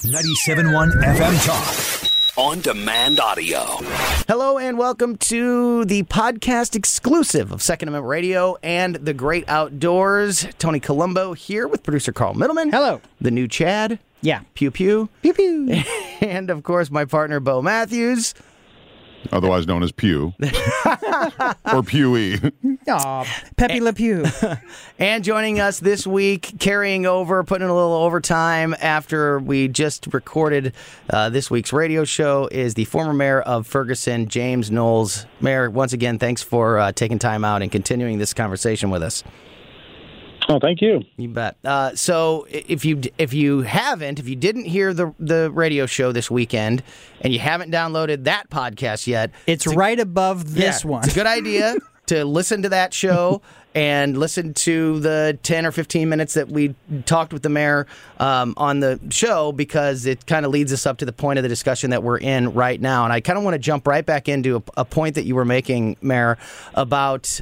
97.1 FM Talk. On-demand audio. Hello and welcome to the podcast exclusive of Second Amendment Radio and the Great Outdoors. Tony Colombo here with producer Carl Middleman. Hello. The new Chad. Yeah. Pew pew. Pew pew. And of course my partner Bo Matthews. Otherwise known as Pew. Or Pewy. Aw, Pepe Le Pew. And joining us this week, carrying over, putting in a little overtime after we just recorded this week's radio show, is the former mayor of Ferguson, James Knowles. Mayor, once again, thanks for taking time out and continuing this conversation with us. Oh, thank you. You bet. So if you didn't hear the radio show this weekend and you haven't downloaded that podcast yet, It's right above this one. It's a good idea to listen to that show and listen to the 10 or 15 minutes that we talked with the mayor on the show, because it kind of leads us up to the point of the discussion that we're in right now. And I kind of want to jump right back into a point that you were making, Mayor, about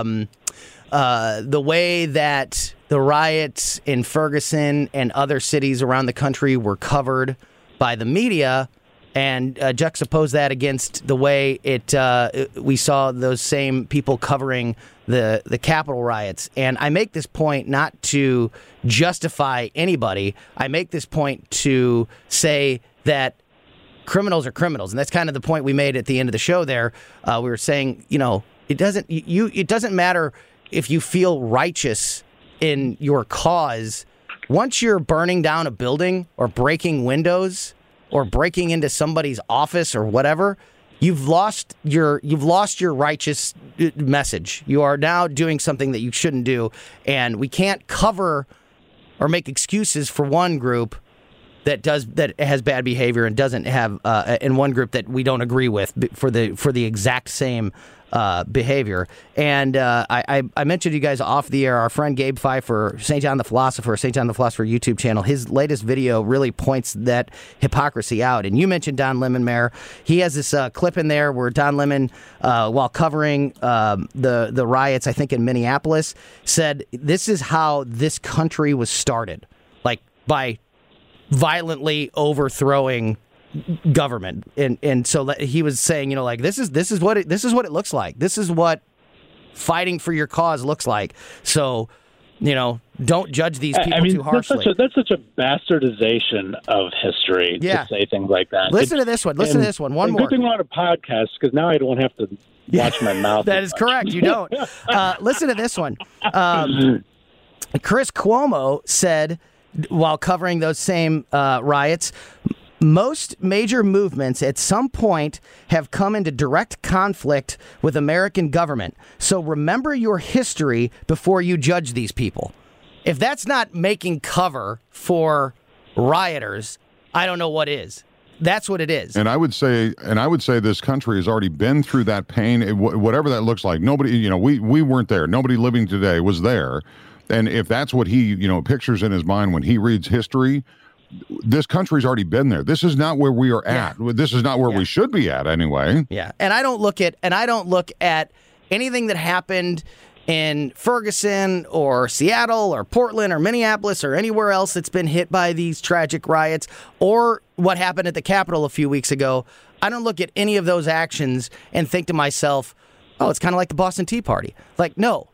the way that the riots in Ferguson and other cities around the country were covered by the media, and juxtapose that against the way we saw those same people covering the Capitol riots. And I make this point not to justify anybody. I make this point to say that criminals are criminals, and that's kind of the point we made at the end of the show there. We were saying, it doesn't matter if you feel righteous in your cause. Once you're burning down a building or breaking windows or breaking into somebody's office or whatever, you've lost your righteous message. You are now doing something that you shouldn't do, and we can't cover or make excuses for one group that has bad behavior and doesn't have in one group that we don't agree with for the exact same behavior. And I mentioned to you guys off the air, our friend Gabe Pfeiffer, St. John the Philosopher YouTube channel, his latest video really points that hypocrisy out. And you mentioned Don Lemon, Mayor. He has this clip in there where Don Lemon, while covering the riots, I think in Minneapolis, said this is how this country was started, like by violently overthrowing government, and so he was saying, this is what it looks like. This is what fighting for your cause looks like. So, don't judge these people too harshly. That's such a bastardization of history to say things like that. Listen to this one. One more. Good thing we're on a podcast, because now I don't have to watch my mouth. That is correct. You don't. Listen to this one. Chris Cuomo said, while covering those same riots, most major movements at some point have come into direct conflict with American government. So remember your history before you judge these people. If that's not making cover for rioters, I don't know what is. That's what it is. And I would say this country has already been through that pain, whatever that looks like. Nobody, we weren't there. Nobody living today was there. And if that's what he, pictures in his mind when he reads history, this country's already been there. This is not where we are at. This is not where we should be at anyway. Yeah. And I don't look at anything that happened in Ferguson or Seattle or Portland or Minneapolis or anywhere else that's been hit by these tragic riots, or what happened at the Capitol a few weeks ago. I don't look at any of those actions and think to myself, oh, it's kind of like the Boston Tea Party. Like, no,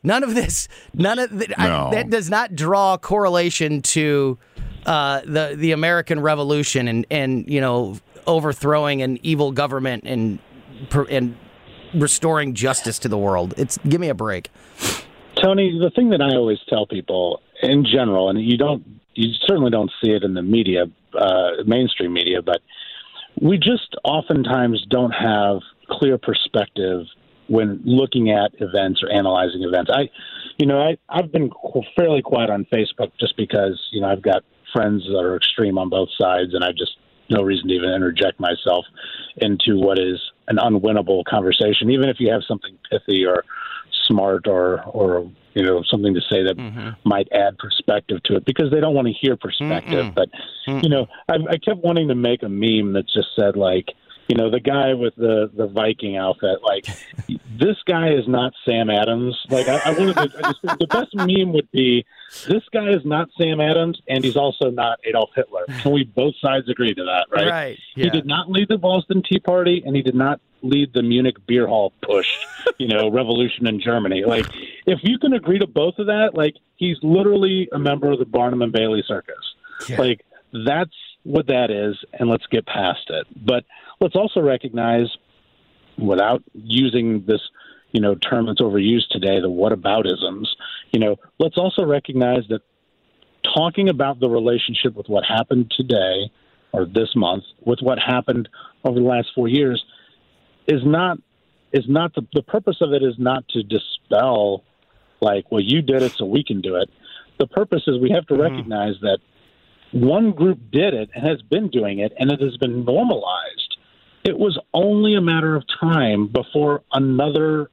that does not draw a correlation to the American Revolution and overthrowing an evil government and restoring justice to the world. Give me a break. Tony, the thing that I always tell people in general, and you certainly don't see it in the media, mainstream media, but we just oftentimes don't have clear perspective when looking at events or analyzing events. I've been fairly quiet on Facebook just because, I've got friends that are extreme on both sides, and I just no reason to even interject myself into what is an unwinnable conversation, even if you have something pithy or smart or something to say that might add perspective to it, because they don't want to hear perspective. But, I kept wanting to make a meme that just said, like, the guy with the Viking outfit. Like, this guy is not Sam Adams. Like, I wanted to, the best meme would be, this guy is not Sam Adams, and he's also not Adolf Hitler. Can we both sides agree to that, right? Right. Yeah. He did not lead the Boston Tea Party, and he did not lead the Munich beer hall push, revolution in Germany. Like, if you can agree to both of that, like, he's literally a member of the Barnum and Bailey circus. Yeah. Like, that's what that is, and let's get past it. But let's also recognize, without using this, term that's overused today, the whataboutisms, let's also recognize that talking about the relationship with what happened today or this month with what happened over the last 4 years is not the purpose of it is not to dispel, like, well, you did it, so we can do it. The purpose is we have to recognize that one group did it and has been doing it, and it has been normalized. It was only a matter of time before another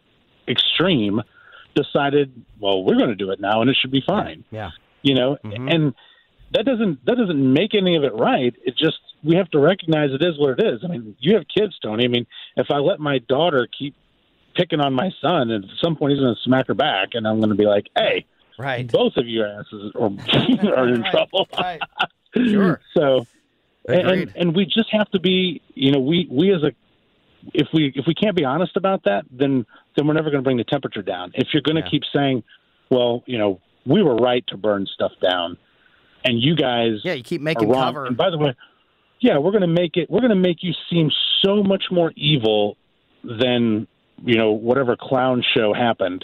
extreme decided, well, we're going to do it now, and it should be fine. Yeah. And that doesn't make any of it right. It just, we have to recognize it is what it is. I mean, you have kids, Tony. I mean, if I let my daughter keep picking on my son, and at some point he's going to smack her back, and I'm going to be like, hey, right, both of your asses are in trouble. Right. Sure. So, and we just have to be, we as a, if we can't be honest about that, then we're never going to bring the temperature down. If you're going to keep saying, well, we were right to burn stuff down, and you guys, you keep making cover. And by the way, we're going to make you seem so much more evil than whatever clown show happened.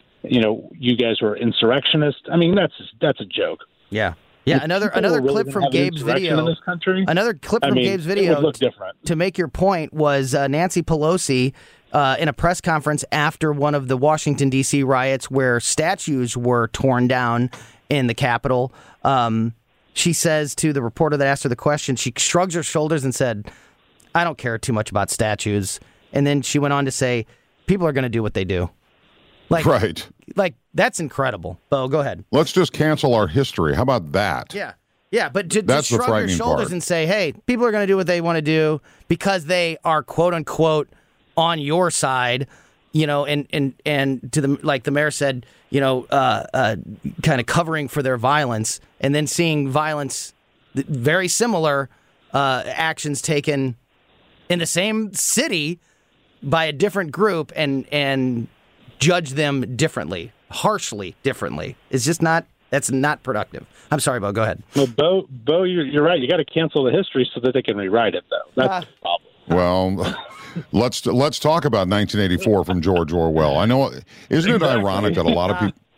You guys were insurrectionists. I mean, that's a joke. Yeah. Yeah, another clip from Gabe's video. In this country, another clip from Gabe's video. It would look different. To make your point was Nancy Pelosi in a press conference after one of the Washington, D.C. riots where statues were torn down in the Capitol. She says to the reporter that asked her the question, she shrugs her shoulders and said, I don't care too much about statues. And then she went on to say, people are going to do what they do. Right. Like, that's incredible. Bo, go ahead. Let's just cancel our history. How about that? Yeah. Yeah, but to shrug your shoulders and say, hey, people are going to do what they want to do because they are, quote unquote, on your side, and to the, like the mayor said, kind of covering for their violence, and then seeing violence, very similar actions taken in the same city by a different group and judge them differently, harshly differently. It's just that's not productive. I'm sorry, Bo, go ahead. Well, Bo, you're right. You got to cancel the history so that they can rewrite it, though. That's the problem. Well, let's talk about 1984 from George Orwell. I know, isn't it ironic that a lot of people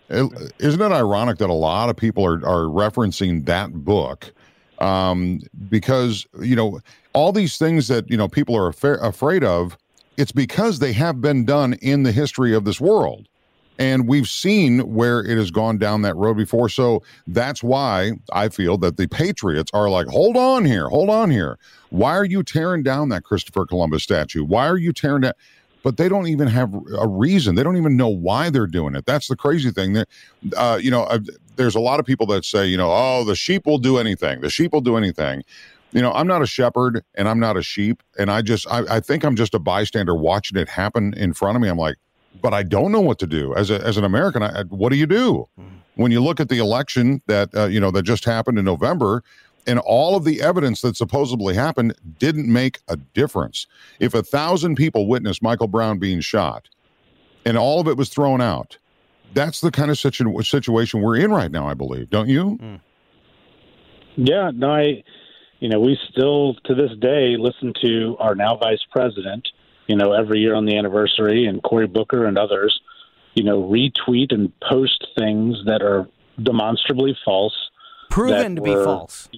are referencing that book? Because, all these things that, people are afraid of, it's because they have been done in the history of this world. And we've seen where it has gone down that road before. So that's why I feel that the patriots are like, hold on here. Why are you tearing down that Christopher Columbus statue? Why are you tearing down? But they don't even have a reason. They don't even know why they're doing it. That's the crazy thing. There's a lot of people that say, oh, the sheep will do anything. The sheep will do anything. I'm not a shepherd and I'm not a sheep. And I think I'm just a bystander watching it happen in front of me. I'm like, but I don't know what to do as an American. What do you do when you look at the election that that just happened in November, and all of the evidence that supposedly happened didn't make a difference? If 1,000 people witnessed Michael Brown being shot, and all of it was thrown out, that's the kind of situation we're in right now. I believe, don't you? Yeah, no, we still to this day listen to our now vice president, every year on the anniversary, and Cory Booker and others, retweet and post things that are demonstrably false. Proven to be false.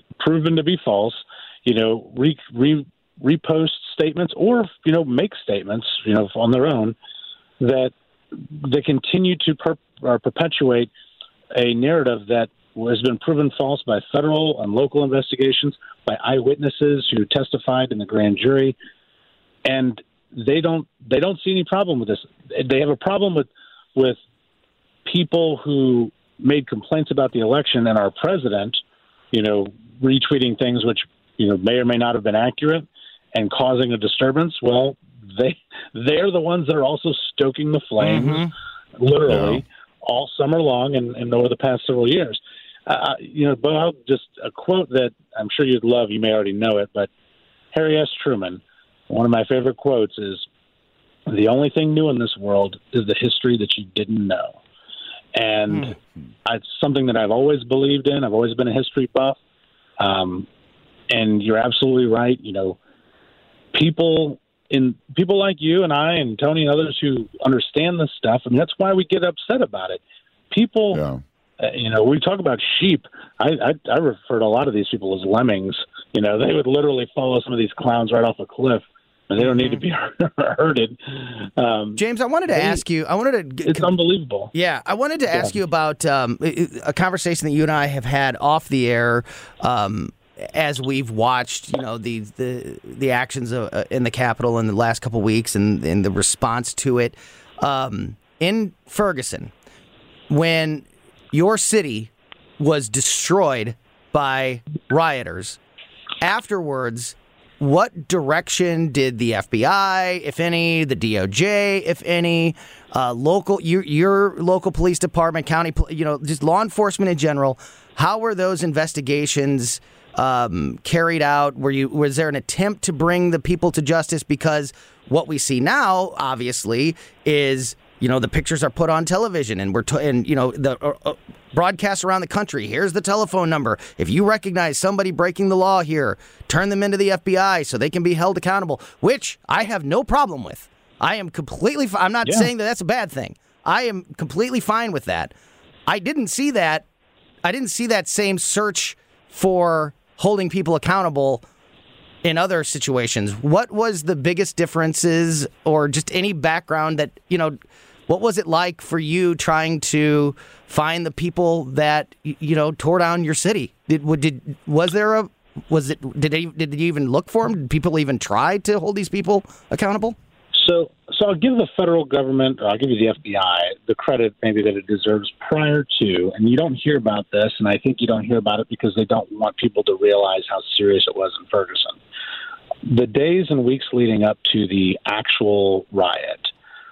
Repost statements or, make statements, on their own that they continue to perpetuate a narrative that has been proven false by federal and local investigations, by eyewitnesses who testified in the grand jury. And they don't see any problem with this. They have a problem with people who made complaints about the election and our president, retweeting things which, may or may not have been accurate, and causing a disturbance, well, they're the ones that are also stoking the flames, literally, all summer long and over the past several years. Bob, just a quote that I'm sure you'd love. You may already know it, but Harry S. Truman, one of my favorite quotes is, "The only thing new in this world is the history that you didn't know." And it's something that I've always believed in. I've always been a history buff. And you're absolutely right. People like you and I and Tony and others who understand this stuff, and that's why we get upset about it. People, we talk about sheep. I refer to a lot of these people as lemmings. They would literally follow some of these clowns right off a cliff, and they don't need to be herded. James, I wanted to ask you. It's unbelievable. Yeah, I wanted to ask you about a conversation that you and I have had off the air. As we've watched, the actions in the Capitol in the last couple of weeks and the response to it in Ferguson, when your city was destroyed by rioters, afterwards, what direction did the FBI, if any, the DOJ, if any, your local police department, county, just law enforcement in general, how were those investigations carried out? Was there an attempt to bring the people to justice? Because what we see now, obviously, is the pictures are put on television, and the broadcasts around the country. Here's the telephone number. If you recognize somebody breaking the law here, turn them into the FBI so they can be held accountable. Which I have no problem with. I am completely. I'm not saying that that's a bad thing. I am completely fine with that. I didn't see that. I didn't see that same search for holding people accountable in other situations. What was the biggest differences, or just any background that, what was it like for you trying to find the people that, tore down your city? Did you even look for them? Did people even try to hold these people accountable? So I'll give the federal government, or I'll give you the FBI, the credit maybe that it deserves prior to, and you don't hear about this, and I think you don't hear about it because they don't want people to realize how serious it was in Ferguson. The days and weeks leading up to the actual riot,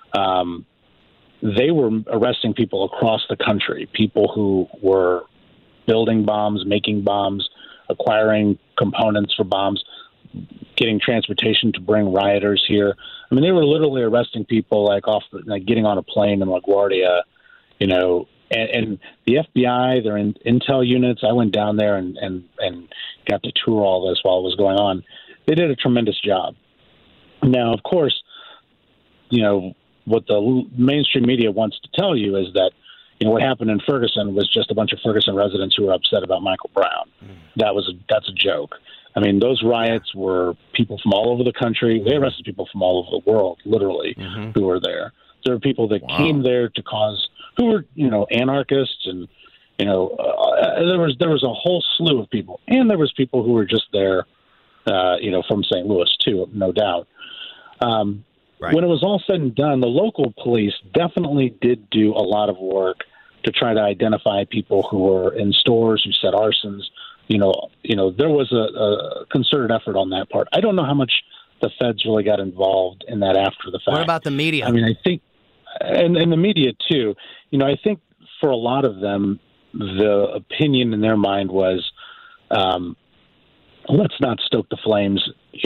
they were arresting people across the country, people who were building bombs, making bombs, acquiring components for bombs, getting transportation to bring rioters here. I mean, they were literally arresting people getting on a plane in LaGuardia, and the FBI, their intel units. I went down there and got to tour all this while it was going on. They did a tremendous job. Now, of course, what the mainstream media wants to tell you is that, what happened in Ferguson was just a bunch of Ferguson residents who were upset about Michael Brown. That's a joke. I mean, those riots were people from all over the country. They arrested people from all over the world, literally, who were there. There were people that came there to who were, anarchists, and, there was a whole slew of people. And there was people who were just there, from St. Louis, too, no doubt. Right. When it was all said and done, the local police definitely did do a lot of work to try to identify people who were in stores, who set arsons. There was a concerted effort on that part. I don't know how much the feds really got involved in that after the fact. What about the media? I mean, I think, and the media too, I think for a lot of them, the opinion in their mind was, let's not stoke the flames,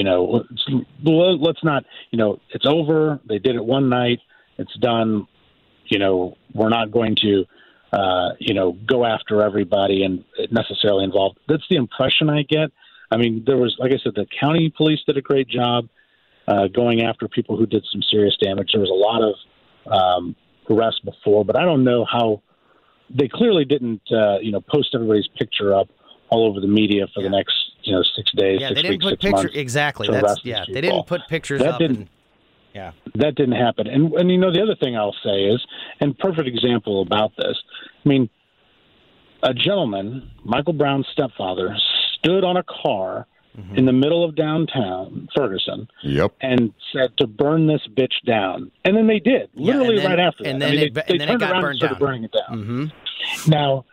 let's not, it's over. They did it one night. It's done. We're not going to, go after everybody and necessarily involved. That's the impression I get. I mean, there was, like I said, the county police did a great job going after people who did some serious damage. There was a lot of arrests before, but I don't know how they clearly didn't, post everybody's picture up all over the media for the next, 6 days, yeah, 6 they didn't weeks, put 6 months. Exactly. They didn't put pictures that up. That didn't happen. And the other thing I'll say is, and perfect example about this, I mean, a gentleman, Michael Brown's stepfather, stood on a car in the middle of downtown Ferguson and said to burn this bitch down. And then they did, literally right after that. And then they turned around and started burning it down. Mm-hmm. Now,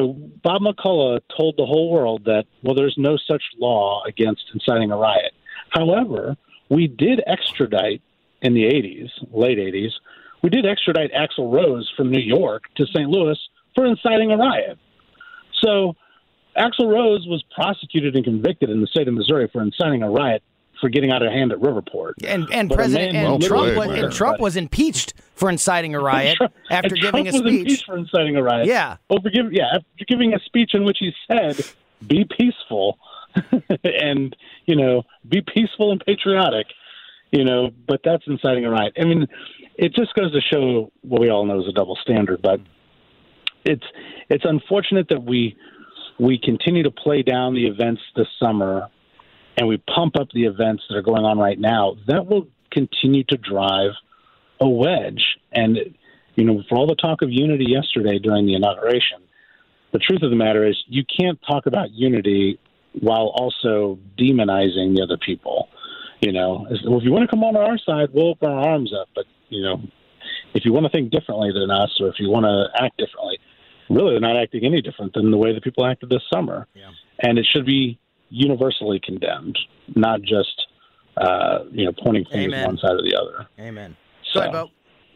Bob McCullough told the whole world that, well, there's no such law against inciting a riot. However, we did extradite in the 80s, late 80s, we did extradite Axl Rose from New York to St. Louis for inciting a riot. So Axl Rose was prosecuted and convicted in the state of Missouri for inciting a riot for getting out of hand at Riverport. And But President a man and Well Trump played, was, man. and Trump was impeached for inciting a riot after giving a Trump was speech. impeached for inciting a riot. Yeah. After giving a speech in which he said, "Be peaceful," and be peaceful and patriotic. But that's inciting a riot. I mean, it just goes to show what we all know is a double standard. But it's unfortunate that we continue to play down the events this summer, and we pump up the events that are going on right now. That will continue to drive a wedge. And for all the talk of unity yesterday during the inauguration, the truth of the matter is you can't talk about unity while also demonizing the other people. Well, if you want to come on our side, we'll open our arms up. But, if you want to think differently than us, or if you want to act differently, really they're not acting any different than the way that people acted this summer. Yeah. And it should be universally condemned, not just, pointing fingers Amen. one side or the other. Amen. So, Go ahead, Bo.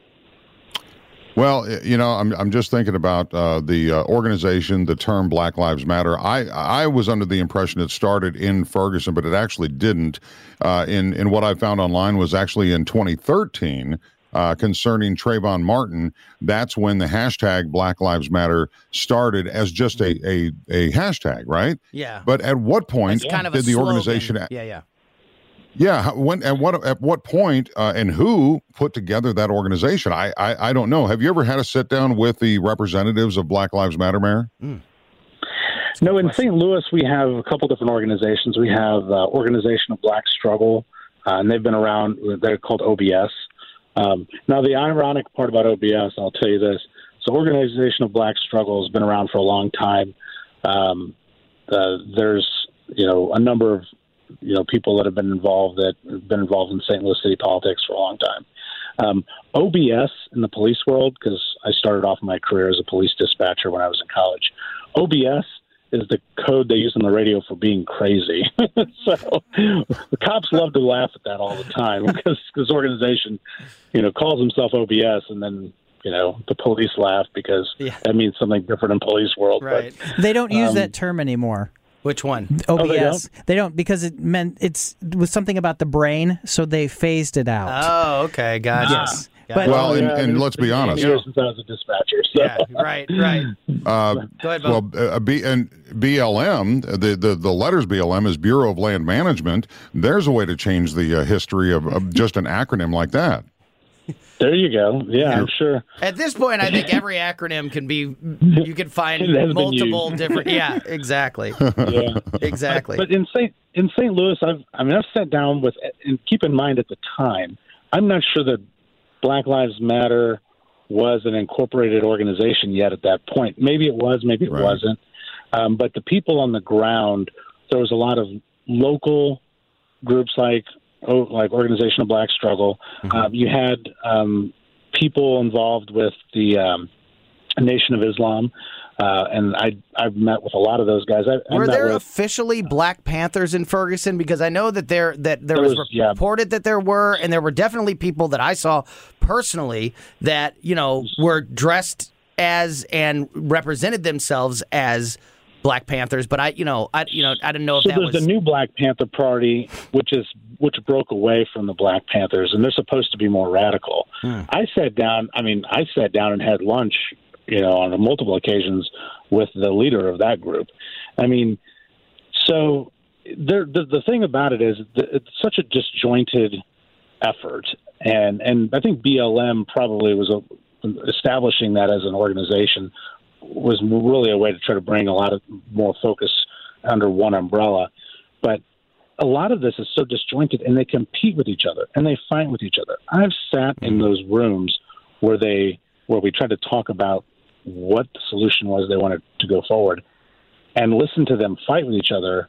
Well, I'm just thinking about the organization, the term Black Lives Matter. I was under the impression it started in Ferguson, but it actually didn't. In what I found online was actually in 2013 concerning Trayvon Martin. That's when the hashtag Black Lives Matter started as just a hashtag, right? Yeah. But at what point It's kind of did a the slogan. organization? Yeah. Yeah, at what point and who put together that organization? I don't know. Have you ever had a sit down with the representatives of Black Lives Matter, Mayor? No, in St. Louis we have a couple different organizations. We have Organization of Black Struggle, and they've been around. They're called OBS. Now, the ironic part about OBS, I'll tell you this: so Organization of Black Struggle has been around for a long time. There's a number of people that have been involved in St. Louis city politics for a long time. OBS in the police world, because I started off my career as a police dispatcher when I was in college. OBS is the code they use on the radio for being crazy. So the cops love to laugh at that all the time because this organization, calls himself OBS, and then the police laugh because that means something different in police world. Right. But, They don't use that term anymore. Which one? OBS. They don't because it was something about the brain, so they phased it out. Oh, okay. Gotcha. Yes. Got it. Well, and let's be honest. Years since I was a dispatcher. So. Yeah, right. Go ahead, Bo. Well, and BLM, the letters BLM is Bureau of Land Management. There's a way to change the history of just an acronym like that. There you go. Yeah, I'm sure. At this point, I think every acronym can be, you can find It has been multiple used. different, yeah, exactly. Yeah. Exactly. But in St. Louis, I've sat down with, and keep in mind at the time, I'm not sure that Black Lives Matter was an incorporated organization yet at that point. Maybe it was, maybe it wasn't. But the people on the ground, there was a lot of local groups like Organization of Black Struggle. You had people involved with the Nation of Islam, and I've met with a lot of those guys. Were there officially Black Panthers in Ferguson? Because I know that there was reported that there were, and there were definitely people that I saw personally that were dressed as and represented themselves as Black Panthers, but I didn't know if so that was. There's the new Black Panther Party, which broke away from the Black Panthers, and they're supposed to be more radical. I sat down and had lunch, on multiple occasions with the leader of that group. I mean, so the thing about it is it's such a disjointed effort, and I think BLM probably was establishing that as an organization was really a way to try to bring a lot of more focus under one umbrella. But a lot of this is so disjointed, and they compete with each other, and they fight with each other. I've sat in those rooms where we tried to talk about what the solution was they wanted to go forward, and listen to them fight with each other.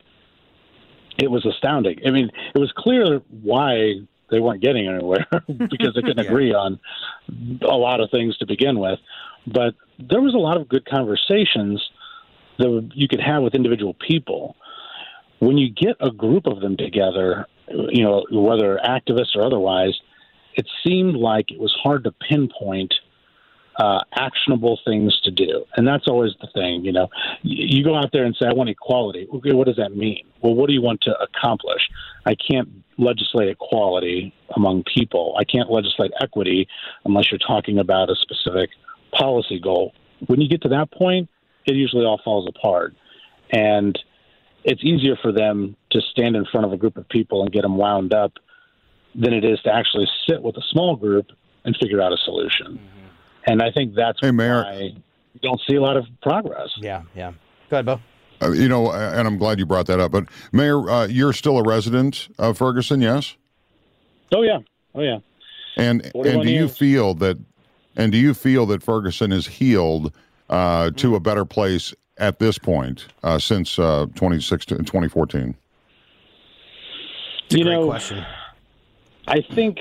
It was astounding. I mean, it was clear why they weren't getting anywhere because they couldn't agree on a lot of things to begin with. But there was a lot of good conversations that you could have with individual people. When you get a group of them together whether activists or otherwise, it seemed like it was hard to pinpoint actionable things to do. And that's always the thing, You go out there and say, I want equality. Okay, what does that mean? Well, what do you want to accomplish? I can't legislate equality among people. I can't legislate equity unless you're talking about a specific policy goal. When you get to that point, it usually all falls apart. And it's easier for them to stand in front of a group of people and get them wound up than it is to actually sit with a small group and figure out a solution. Mm-hmm. And I think that's why you don't see a lot of progress. Yeah. Go ahead, Bo. And I'm glad you brought that up. But Mayor, you're still a resident of Ferguson, yes? Oh yeah. And do you feel that Ferguson is healed to a better place at this point since 2014? It's a great question. I think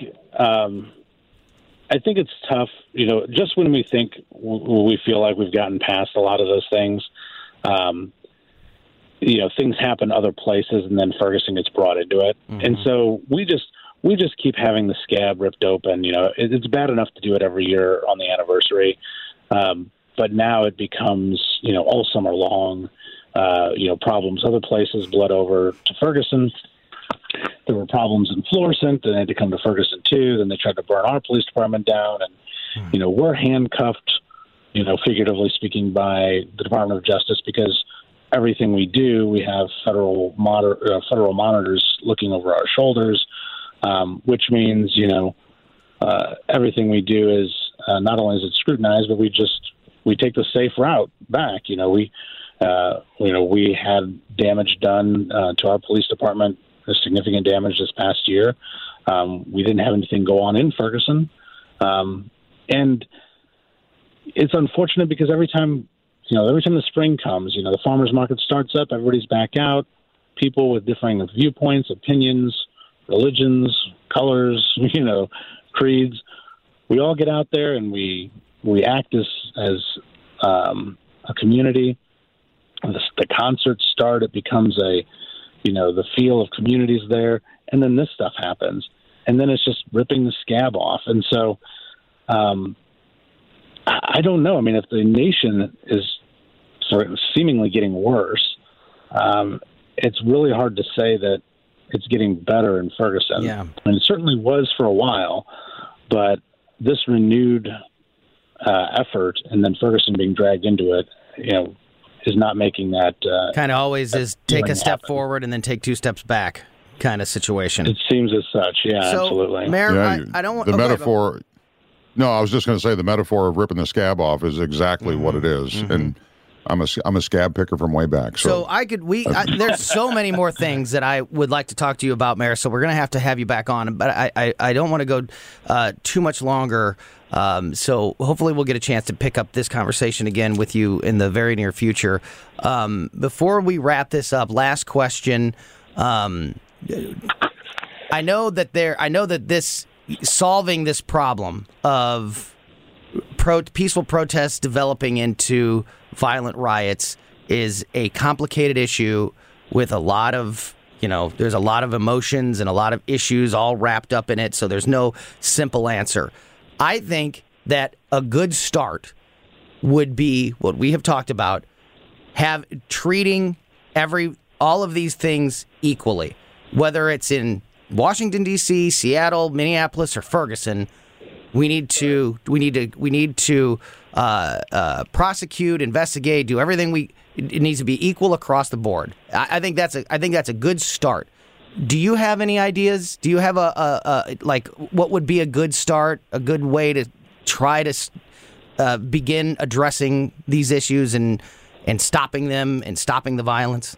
it's tough, just when we think we feel like we've gotten past a lot of those things, things happen other places and then Ferguson gets brought into it. Mm-hmm. And so we just keep having the scab ripped open. It's bad enough to do it every year on the anniversary. But now it becomes, all summer long, problems other places bled over to Ferguson. There were problems in Florissant, and they had to come to Ferguson too. Then they tried to burn our police department down, and we're handcuffed, figuratively speaking, by the Department of Justice because everything we do, we have federal monitors looking over our shoulders, which means everything we do is not only is it scrutinized, but we take the safe route back. We had damage done to our police department. Significant damage this past year. We didn't have anything go on in Ferguson. And it's unfortunate because every time the spring comes, the farmers market starts up, everybody's back out, people with differing viewpoints, opinions, religions, colors, creeds. We all get out there and we act as a community. The concerts start, it becomes the feel of communities there, and then this stuff happens, and then it's just ripping the scab off. And so I don't know. I mean, if the nation is sort of seemingly getting worse, it's really hard to say that it's getting better in Ferguson. Yeah. I mean, it certainly was for a while, but this renewed effort and then Ferguson being dragged into it, is not making that kind of always is take a step forward and then take two steps back kind of situation. It seems as such, yeah, so, absolutely. Mayor, I don't want the metaphor. No, I was just going to say the metaphor of ripping the scab off is exactly what it is, and I'm a scab picker from way back. So there's so many more things that I would like to talk to you about, Mayor. So we're going to have you back on, but I don't want to go too much longer. So hopefully we'll get a chance to pick up this conversation again with you in the very near future. Before we wrap this up, last question. I know that this solving this problem of peaceful protests developing into violent riots is a complicated issue with a lot of, there's a lot of emotions and a lot of issues all wrapped up in it. So there's no simple answer. I think that a good start would be what we have talked about, treating all of these things equally, whether it's in Washington, D.C., Seattle, Minneapolis, or Ferguson. We need to prosecute, investigate, do everything it needs to be equal across the board. I think that's a good start. Do you have any ideas? Do you have what would be a good start, a good way to try to begin addressing these issues and stopping them and stopping the violence?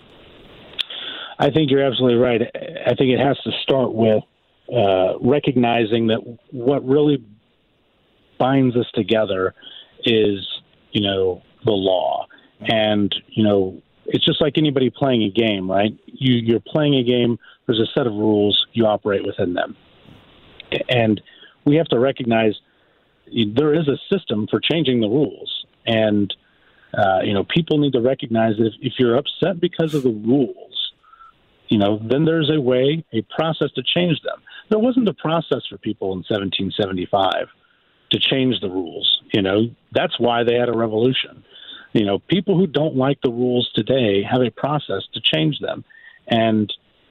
I think you're absolutely right. I think it has to start with recognizing that what really binds us together is, the law. And, it's just like anybody playing a game, right? You're playing a game, there's a set of rules, you operate within them. And we have to recognize there is a system for changing the rules. And, people need to recognize that if you're upset because of the rules, then there's a process to change them. There wasn't a process for people in 1775 to change the rules. That's why they had a revolution. People who don't like the rules today have a process to change them. And,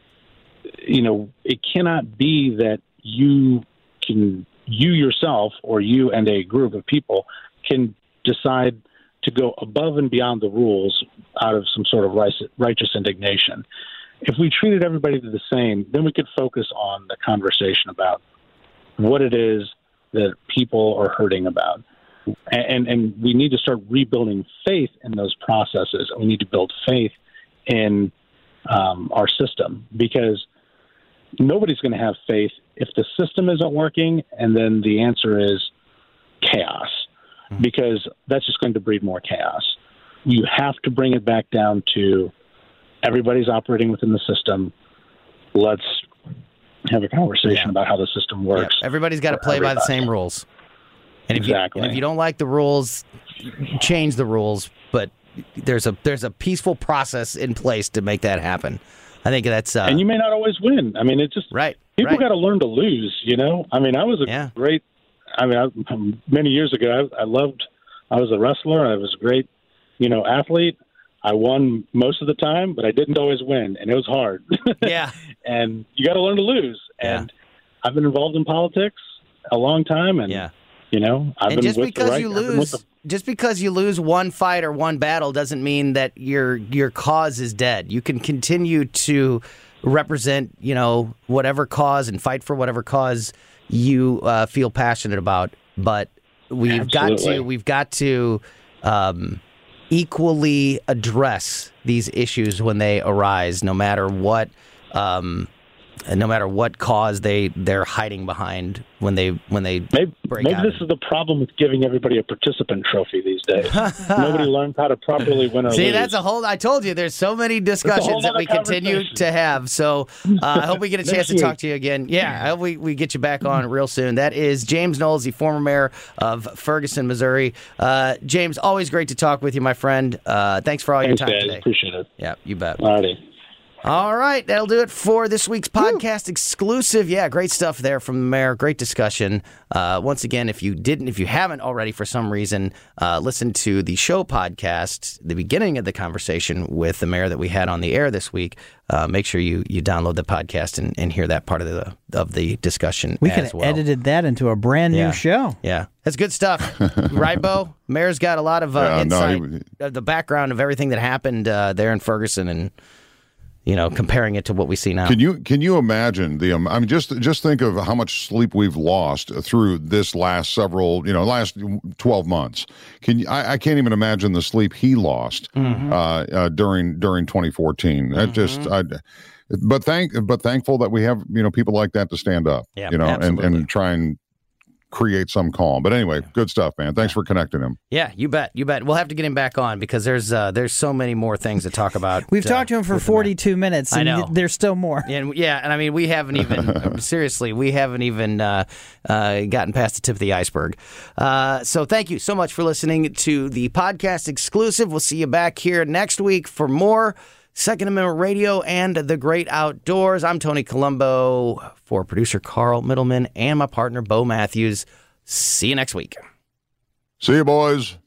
it cannot be that you yourself or you and a group of people can decide to go above and beyond the rules out of some sort of righteous indignation. If we treated everybody the same, then we could focus on the conversation about what it is that people are hurting about. And we need to start rebuilding faith in those processes. We need to build faith in our system, because nobody's going to have faith if the system isn't working, and then the answer is chaos, because that's just going to breed more chaos. You have to bring it back down to everybody's operating within the system. Let's have a conversation about how the system works. Yeah. Everybody's got to play by the same rules. And if you don't like the rules, change the rules. But there's a peaceful process in place to make that happen. I think that's and you may not always win. I mean, it's just people got to learn to lose. I mean, I was great. I mean, many years ago, I was a wrestler. I was a great, athlete. I won most of the time, but I didn't always win, and it was hard. Yeah. And you got to learn to lose. And I've been involved in politics a long time, and I've been just with because the right. you lose, just because you lose one fight or one battle doesn't mean that your cause is dead. You can continue to represent, whatever cause and fight for whatever cause you feel passionate about. But we've got to equally address these issues when they arise, no matter what cause they're hiding behind when they break out. Maybe this is the problem with giving everybody a participant trophy these days. Nobody learns how to properly win or lose. See, that's a whole. I told you, there's so many discussions that we continue to have. So I hope we get a chance to talk to you again. Yeah, I hope we get you back on real soon. That is James Knowles, the former mayor of Ferguson, Missouri. James, always great to talk with you, my friend. Thanks for all your time today. Appreciate it. Yeah, you bet. All right, that'll do it for this week's podcast exclusive. Yeah, great stuff there from the mayor. Great discussion. Once again, if you haven't already for some reason, listen to the show podcast, the beginning of the conversation with the mayor that we had on the air this week. Make sure you download the podcast and hear that part of the discussion. We could have edited that into a brand new show. Yeah, that's good stuff, right, Bo? Mayor's got a lot of insight of the background of everything that happened there in Ferguson and. Comparing it to what we see now. Can you imagine just think of how much sleep we've lost through this last last 12 months. I can't even imagine the sleep he lost during 2014. That but thankful that we have people like that to stand up, and try and create some calm. But anyway, good stuff, man. Thanks for connecting him. Yeah, you bet. We'll have to get him back on because there's so many more things to talk about. We've talked to him for 42 minutes, and I know. There's still more. And I mean, we haven't even seriously, gotten past the tip of the iceberg. So thank you so much for listening to the podcast exclusive. We'll see you back here next week for more Second Amendment Radio and the Great Outdoors. I'm Tony Colombo for producer Carl Middleman and my partner Bo Matthews. See you next week. See you, boys.